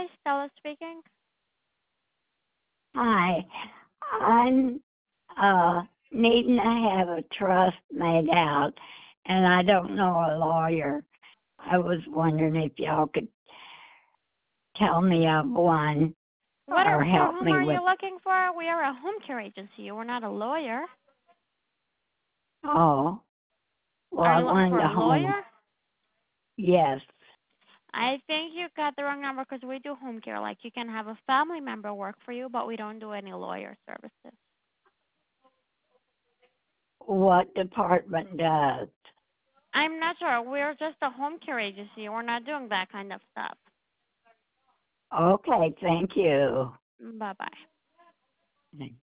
Stella speaking. Hi, I'm uh needing to have a trust made out, and I don't know a lawyer. I was wondering if y'all could tell me of one or For help whom me are with. you looking for? We are a home care agency. We're not a lawyer. Oh, well, Are I you looking wanted for a a home. lawyer? Yes. I think you got the wrong number because we do home care. Like you can have a family member work for you, but we don't do any lawyer services. What department does? I'm not sure. We're just a home care agency. We're not doing that kind of stuff. Okay, thank you. Bye bye.